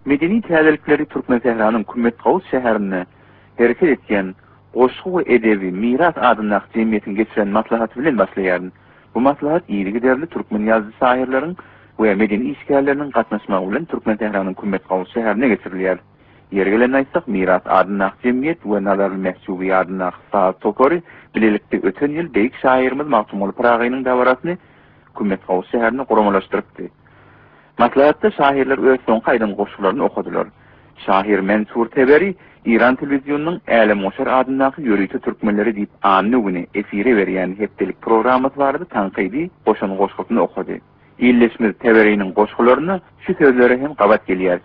Medeni täzelikleri Türkmen Tehranyň Kümmet Gawus şäherine hereket etken goşgu we edebi miras adyna jemgyýetiň geçiren maslahaty bilen başlaýaryn. Bu maslahat ýyly giderli türkmen ýazgy şairleriň we medeni işgärleriniň gatnaşmagy bilen Türkmen Tehranyň Kümmet Gawus şäherine geçirilýär. Ýergelen aýtsak, miras adyna jemgyýet we Nazarly Mehsubi adyna Saat Topary bilelikde öten ýyl beýik şairimiz Magtumuly Piragynyň dawratyny Kümmet Gawus şäherine guramalaşdyrypdy. Maslahatda şairler öz soňky aýdan goşgularyny okudylar. Şair Mensur Teberi İran televizyonynyň Äle Moşar adynaky ýörüýte türkmenleri diýip anny güni efire berýän hepdelik programmasy bardy, tanqidi goşan goşgularyny okudy. İlleşmez Teberi'nin goşgularyny şu sözleri hem gabat gelýär.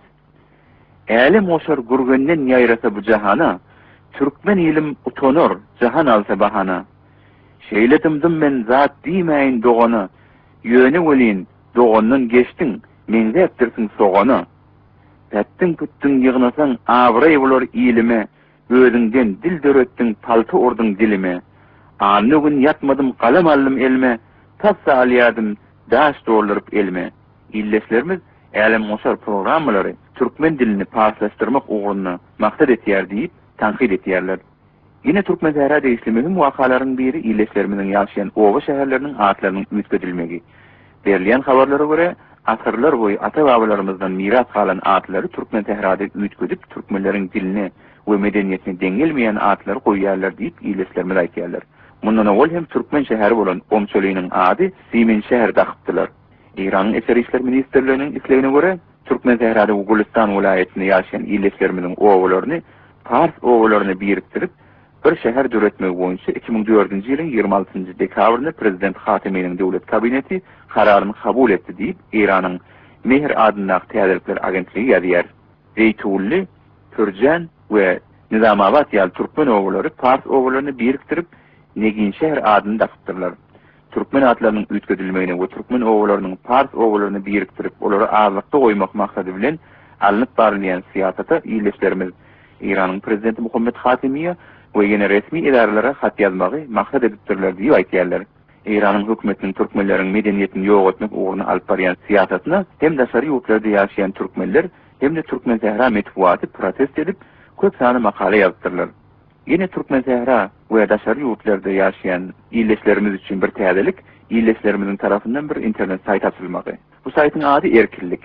Äle Moşar gurgenden ýaýrasa bu jahana, türkmen ilim utanor, jahan alsa bahana. Şeýledimdim men zat diýmeýin dogany, ýöne welin doganyň geçdiň, mende etdirsiň sogany. Tättin püttün ýygnasaň abray bolar ilime, özüňden dil döretdiň palty ordyň dilime. Anny gün ýatmadym galam aldym elime, tassa alýadym daş dolduryp elime. İlleşlerimiz Äle Moşar programmalary türkmen dilini parslaşdyrmak ugruna maksat etýär diýip tanqid etýärler. Yine Türkmen Tehra deýişli mühim wakalaryň biri illeşlerimizin ýaşaýan owa şäherleriniň atlarynyň üýtgedilmegi. Berilýän habarlara görä, asyrlar boyu ata-babalarymyzdan miras galan atlary Türkmen Tehrada üýtgedip türkmenleriň dilini we medeniýetini deňelmeýän atlary goýýarlar diýip illeşlerimiz aýtýarlar. Mundan owal hem türkmen şäheri bolan Omçolynyň ady Simen şäher dakypdylar. İran Eser İşler Ministerliğinin islegine göre Türkmen Tehrada Gulistan vilayetinde ýaşaýan illeşlerimizin owalaryny, Pars owalaryny biriktirip bir şäher döretmegi boýunça 2004-nji ýylyň 26-njy dekabryny Prezident Hateminiň döwlet kabineti kararyny kabul etdi diýip Iranyň Mehr adyna täzelikler agentligi ýazýar. Zeytully, Pürjan we Nizamabad ýaly türkmen owalary Pars owalaryny biriktirip Negin şäher adyny dakypdyrlar. Türkmen atlarynyň üýtgedilmegine we türkmen owalarynyň Pars owalaryny biriktirip olary azlykda goýmak maksady bilen alınıp barylýan siýasata illeşlerimiz Iranyň prezidenti Muhammed Hatemiýe we ýene resmi idaralary hat ýazmagy maksat edipdirler diýip aýtýarlar. Iranyň hökümetiniň türkmenleriň medeniýetini ýok etmek ugruna alyp barýan siýasatyna hem daşary ýurtlarda ýaşaýan türkmenler hem de Türkmen Tehra metbuaty protest edip köp sany makala ýazdylar. Yine Türkmen Tehra we daşary ýurtlarda ýaşaýan illeşlerimiz üçin bir täzelik, illeşlerimizin tarapyndan bir internet sayt açylmagy. Bu saytyň ady Erkillik.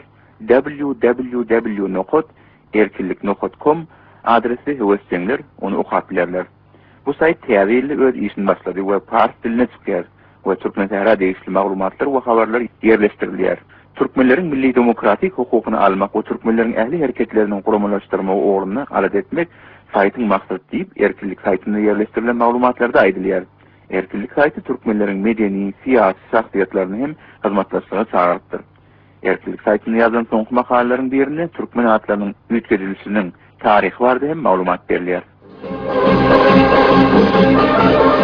www.erkillik.com adresi höwesçiler, onu okap bilerler. Bu sayt täzelikle öz işini başlady we Pars diline çykýar we Türkmen Tehra deýişli maglumatlar we habarlar ýerleşdirilýär. Türkmenleriň milli demokratik hukukyny almak we türkmenleriň ähli hereketlerini guramalaşdyrmak ugruna alat etmek saytyň maksady diýip Erkillik saytyna ýerleşdirilen maglumatlarda aýdylýar. Erkillik sayti türkmenleriň medeni, siýasy şahsiýetlerini hem hyzmatlaşdyryna çağırdyr. Erkillik saytyny ýazan soňky makalalaryň birine türkmen atlarynyň üýtgedilişiniň taryhy bardy hem maglumat berilýär.